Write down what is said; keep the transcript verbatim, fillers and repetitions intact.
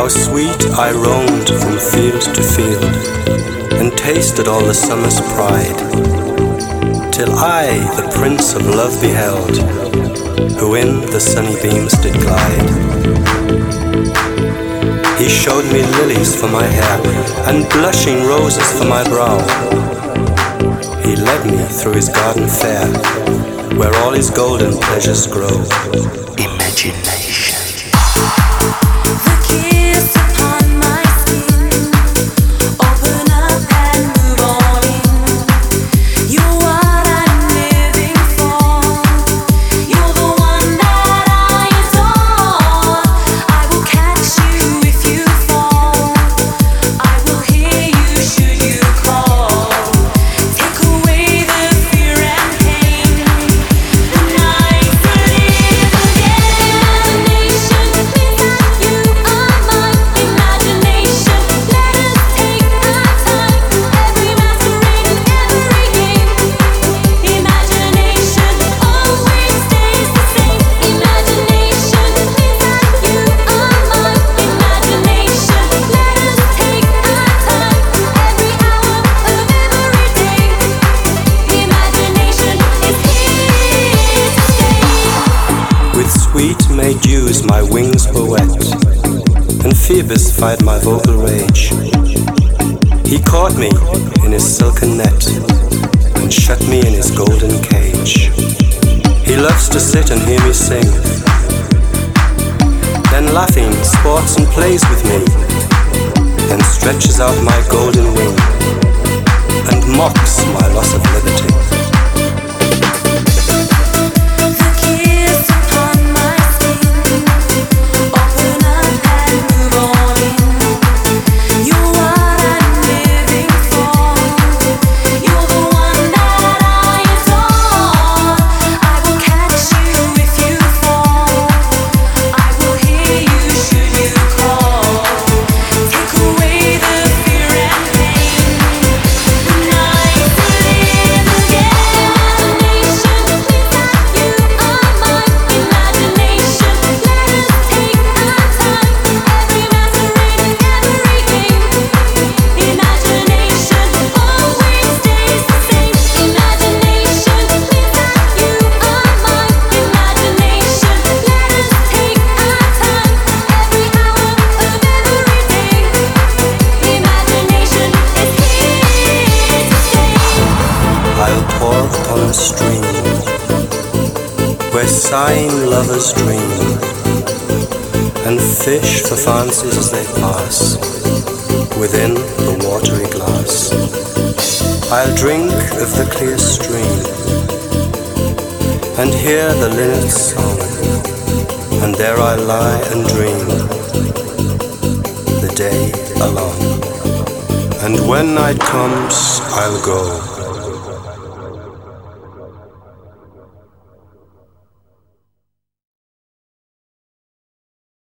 How sweet I roamed from field to field, and tasted all the summer's pride, till I the Prince of Love beheld, who in the sunny beams did glide. He showed me lilies for my hair, and blushing roses for my brow. He led me through his garden fair, where all his golden pleasures grow. Imagination. Sweet May dews my wings were wet, and Phoebus fired my vocal rage. He caught me in his silken net, and shut me in his golden cage. He loves to sit and hear me sing, then laughing sports and plays with me, and stretches out my golden wing, and mocks my loss of liberty. Upon a stream where sighing lovers dream, and fish for fancies as they pass within the watery glass. I'll drink of the clear stream and hear the linnet's song, and there I lie and dream the day along. And when night comes, I'll go